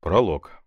Пролог.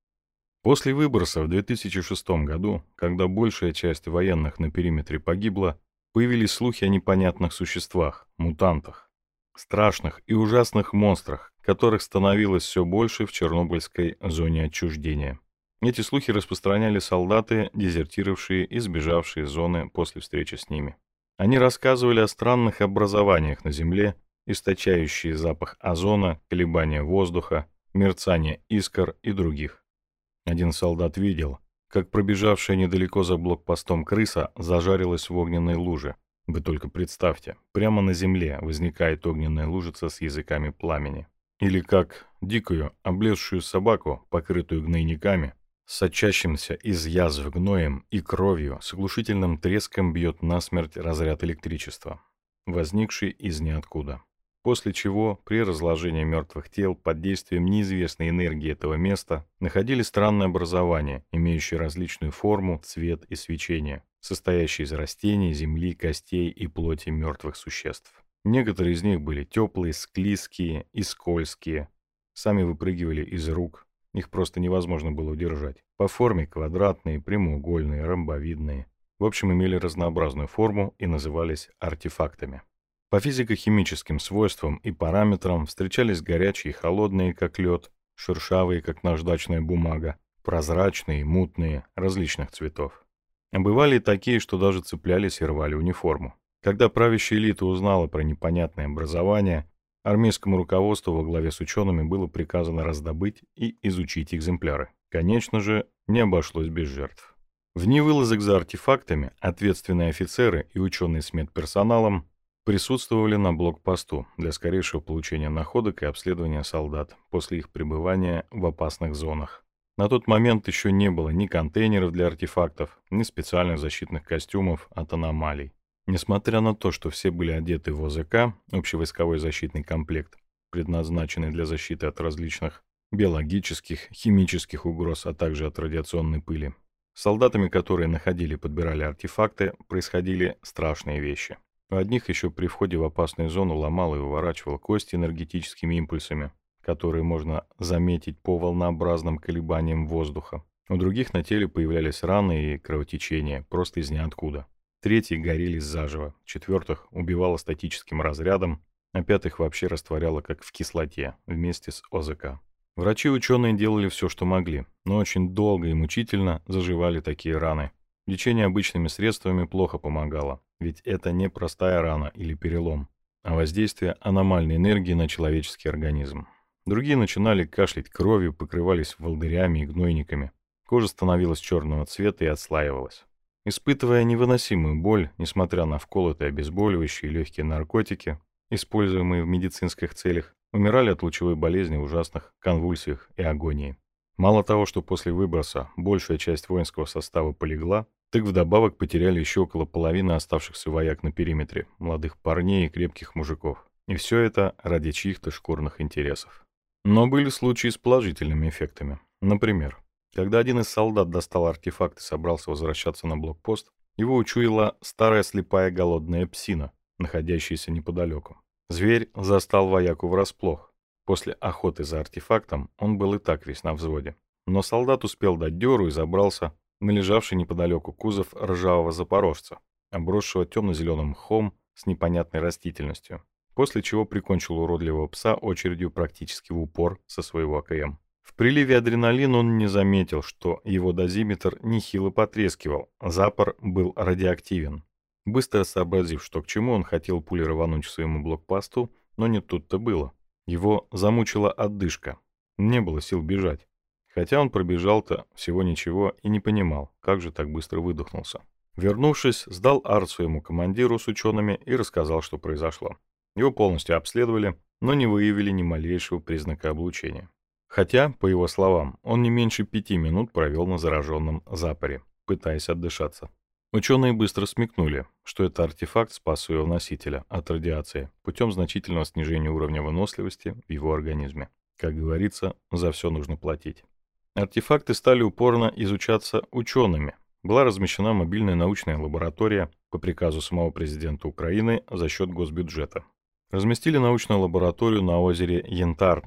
После выброса в 2006 году, когда большая часть военных на периметре погибла, появились слухи о непонятных существах, мутантах, страшных и ужасных монстрах, которых становилось все больше в Чернобыльской зоне отчуждения. Эти слухи распространяли солдаты, дезертировавшие и сбежавшие из зоны после встречи с ними. Они рассказывали о странных образованиях на Земле, источающие запах озона, колебания воздуха, мерцание искр и других. Один солдат видел, как пробежавшая недалеко за блокпостом крыса зажарилась в огненной луже. Вы только представьте, прямо на земле возникает огненная лужица с языками пламени. Или как дикую, облезшую собаку, покрытую гнойниками, сочащимся из язв гноем и кровью, с оглушительным треском бьет насмерть разряд электричества, возникший из ниоткуда. После чего, при разложении мертвых тел под действием неизвестной энергии этого места, находили странное образование, имеющее различную форму, цвет и свечение, состоящее из растений, земли, костей и плоти мертвых существ. Некоторые из них были теплые, склизкие и скользкие, сами выпрыгивали из рук, их просто невозможно было удержать. По форме квадратные, прямоугольные, ромбовидные. В общем, имели разнообразную форму и назывались артефактами. По физико-химическим свойствам и параметрам встречались горячие и холодные, как лед, шершавые, как наждачная бумага, прозрачные, мутные, различных цветов. А бывали и такие, что даже цеплялись и рвали униформу. Когда правящая элита узнала про непонятное образование, армейскому руководству во главе с учеными было приказано раздобыть и изучить экземпляры. Конечно же, не обошлось без жертв. В дни вылазок за артефактами ответственные офицеры и ученые с медперсоналом присутствовали на блокпосту для скорейшего получения находок и обследования солдат после их пребывания в опасных зонах. На тот момент еще не было ни контейнеров для артефактов, ни специальных защитных костюмов от аномалий. Несмотря на то, что все были одеты в ОЗК, общевойсковой защитный комплект, предназначенный для защиты от различных биологических, химических угроз, а также от радиационной пыли, с солдатами, которые находили и подбирали артефакты, происходили страшные вещи. У одних еще при входе в опасную зону ломал и выворачивал кости энергетическими импульсами, которые можно заметить по волнообразным колебаниям воздуха. У других на теле появлялись раны и кровотечения, просто из ниоткуда. Третьи горели заживо, четвертых убивало статическим разрядом, а пятых вообще растворяло как в кислоте, вместе с ОЗК. Врачи и ученые делали все, что могли, но очень долго и мучительно заживали такие раны. Лечение обычными средствами плохо помогало, ведь это не простая рана или перелом, а воздействие аномальной энергии на человеческий организм. Другие начинали кашлять кровью, покрывались волдырями и гнойниками. Кожа становилась черного цвета и отслаивалась. Испытывая невыносимую боль, несмотря на вколотые обезболивающие и легкие наркотики, используемые в медицинских целях, умирали от лучевой болезни в ужасных конвульсиях и агонии. Мало того, что после выброса большая часть воинского состава полегла, так вдобавок потеряли еще около половины оставшихся вояк на периметре, молодых парней и крепких мужиков. И все это ради чьих-то шкурных интересов. Но были случаи с положительными эффектами. Например, когда один из солдат достал артефакт и собрался возвращаться на блокпост, его учуяла старая слепая голодная псина, находящаяся неподалеку. Зверь застал вояку врасплох. После охоты за артефактом он был и так весь на взводе. Но солдат успел дать дёру и забрался на лежавший неподалеку кузов ржавого запорожца, обросшего темно-зеленым мхом с непонятной растительностью, после чего прикончил уродливого пса очередью практически в упор со своего АКМ. В приливе адреналина он не заметил, что его дозиметр нехило потрескивал, запор был радиоактивен. Быстро сообразив, что к чему, он хотел пулей рвануть к своему блокпосту, но не тут-то было. Его замучила отдышка, не было сил бежать. Хотя он пробежал-то всего ничего и не понимал, как же так быстро выдохнулся. Вернувшись, сдал арт своему командиру с учеными и рассказал, что произошло. Его полностью обследовали, но не выявили ни малейшего признака облучения. Хотя, по его словам, он не меньше 5 минут провел на зараженном запоре, пытаясь отдышаться. Ученые быстро смекнули, что это артефакт спас своего носителя от радиации путем значительного снижения уровня выносливости в его организме. Как говорится, за все нужно платить. Артефакты стали упорно изучаться учеными. Была размещена мобильная научная лаборатория по приказу самого президента Украины за счет госбюджета. Разместили научную лабораторию на озере Янтарном.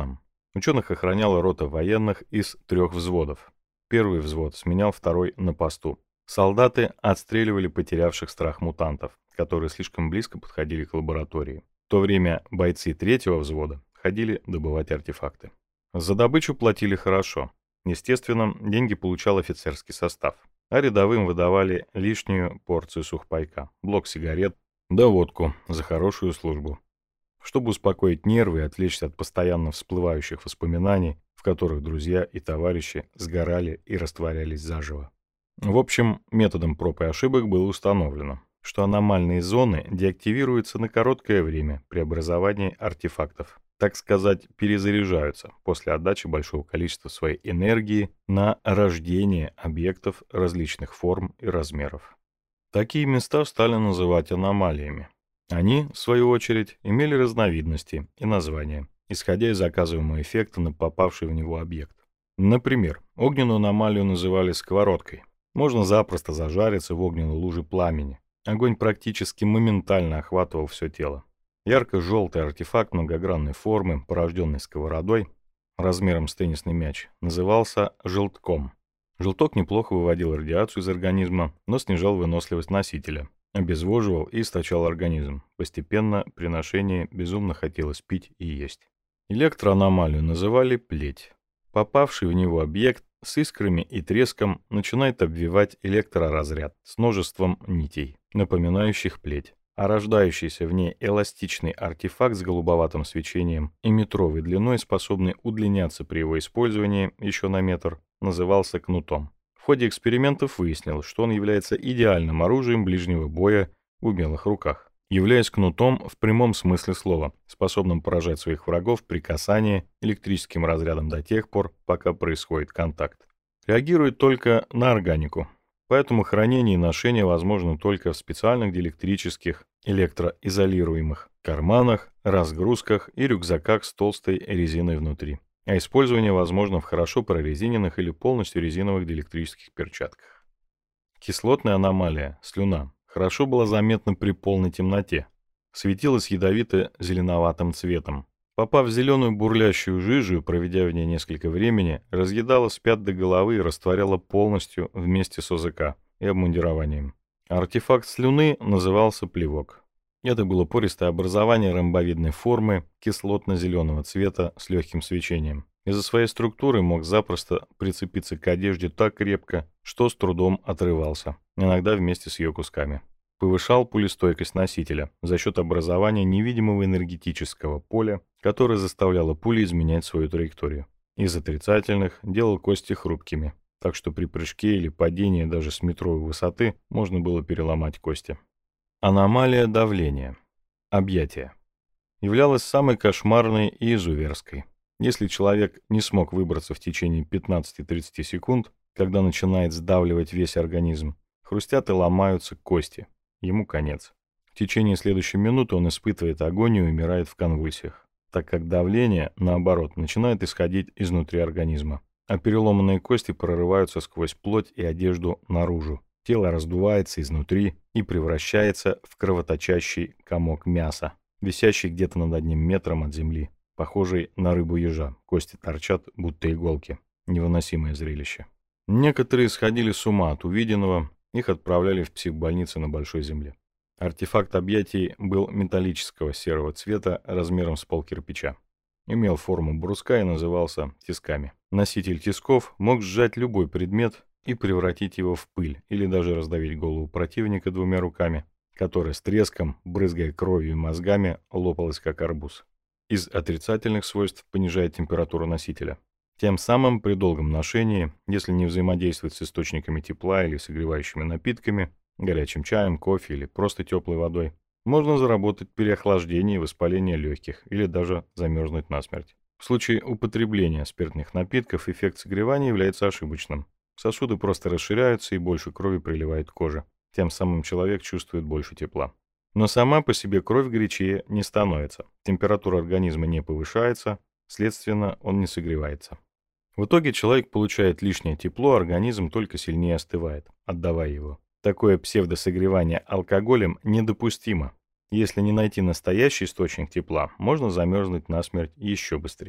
Ученых охраняла рота военных из 3 взводов. Первый взвод сменял второй на посту. Солдаты отстреливали потерявших страх мутантов, которые слишком близко подходили к лаборатории. В то время бойцы 3-го взвода ходили добывать артефакты. За добычу платили хорошо. Естественно, деньги получал офицерский состав, а рядовым выдавали лишнюю порцию сухпайка, блок сигарет да водку за хорошую службу. Чтобы успокоить нервы и отвлечься от постоянно всплывающих воспоминаний, в которых друзья и товарищи сгорали и растворялись заживо. В общем, методом проб и ошибок было установлено, что аномальные зоны деактивируются на короткое время при образовании артефактов. Так сказать, перезаряжаются после отдачи большого количества своей энергии на рождение объектов различных форм и размеров. Такие места стали называть аномалиями. Они, в свою очередь, имели разновидности и названия, исходя из оказываемого эффекта на попавший в него объект. Например, огненную аномалию называли сковородкой. Можно запросто зажариться в огненной луже пламени. Огонь практически моментально охватывал все тело. Ярко-желтый артефакт многогранной формы, порожденный сковородой, размером с теннисный мяч, назывался желтком. Желток неплохо выводил радиацию из организма, но снижал выносливость носителя, обезвоживал и истощал организм. Постепенно при ношении безумно хотелось пить и есть. Электроаномалию называли плеть. Попавший в него объект с искрами и треском начинает обвивать электроразряд с множеством нитей, напоминающих плеть. А рождающийся в ней эластичный артефакт с голубоватым свечением и метровой длиной, способный удлиняться при его использовании еще на метр, назывался кнутом. В ходе экспериментов выяснилось, что он является идеальным оружием ближнего боя в умелых руках, являясь кнутом в прямом смысле слова, способным поражать своих врагов при касании электрическим разрядом до тех пор, пока происходит контакт. Реагирует только на органику, поэтому хранение и ношение возможно только в специальных диэлектрических, электроизолируемых карманах, разгрузках и рюкзаках с толстой резиной внутри. А использование возможно в хорошо прорезиненных или полностью резиновых диэлектрических перчатках. Кислотная аномалия, слюна, хорошо была заметна при полной темноте. Светилась ядовито-зеленоватым цветом. Попав в зеленую бурлящую жижу и проведя в ней несколько времени, разъедала с пят до головы и растворяла полностью вместе с ОЗК и обмундированием. Артефакт слюны назывался плевок. Это было пористое образование ромбовидной формы кислотно-зеленого цвета с легким свечением. Из-за своей структуры мог запросто прицепиться к одежде так крепко, что с трудом отрывался, иногда вместе с ее кусками. Повышал пулестойкость носителя за счет образования невидимого энергетического поля, которое заставляло пули изменять свою траекторию. Из отрицательных делал кости хрупкими, так что при прыжке или падении даже с метровой высоты можно было переломать кости. Аномалия давления. Объятие. Являлась самой кошмарной и изуверской. Если человек не смог выбраться в течение 15-30 секунд, когда начинает сдавливать весь организм, хрустят и ломаются кости. Ему конец. В течение следующей минуты он испытывает агонию и умирает в конвульсиях, так как давление, наоборот, начинает исходить изнутри организма, а переломанные кости прорываются сквозь плоть и одежду наружу. Тело раздувается изнутри и превращается в кровоточащий комок мяса, висящий где-то над 1 метром от земли, похожий на рыбу-ежа. Кости торчат, будто иголки. Невыносимое зрелище. Некоторые сходили с ума от увиденного, их отправляли в психбольницы на Большой Земле. Артефакт объятий был металлического серого цвета размером с полкирпича. Имел форму бруска и назывался тисками. Носитель тисков мог сжать любой предмет и превратить его в пыль, или даже раздавить голову противника 2 руками, которая с треском, брызгая кровью и мозгами, лопалась как арбуз. Из отрицательных свойств понижает температуру носителя. Тем самым при долгом ношении, если не взаимодействовать с источниками тепла или согревающими напитками, горячим чаем, кофе или просто теплой водой, можно заработать переохлаждение и воспаление легких или даже замерзнуть насмерть. В случае употребления спиртных напитков эффект согревания является ошибочным. Сосуды просто расширяются и больше крови приливает к коже. Тем самым человек чувствует больше тепла. Но сама по себе кровь горячее не становится. Температура организма не повышается, следственно, он не согревается. В итоге человек получает лишнее тепло, организм только сильнее остывает, отдавая его. Такое псевдосогревание алкоголем недопустимо. Если не найти настоящий источник тепла, можно замерзнуть насмерть еще быстрее.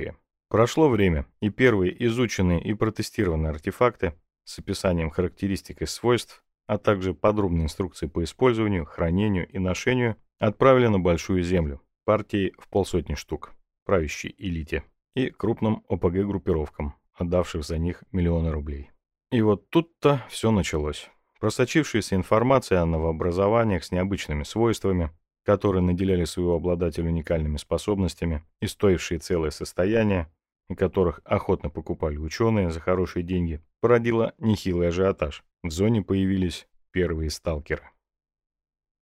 Прошло время, и первые изученные и протестированные артефакты с описанием характеристик и свойств, а также подробной инструкцией по использованию, хранению и ношению отправили на Большую Землю партией в 50 штук, правящей элите, и крупным ОПГ-группировкам, отдавших за них миллионы рублей. И вот тут-то все началось. Просочившаяся информация о новообразованиях с необычными свойствами, которые наделяли своего обладателя уникальными способностями и стоившие целое состояние, и которых охотно покупали ученые за хорошие деньги, породила нехилый ажиотаж. В зоне появились первые сталкеры.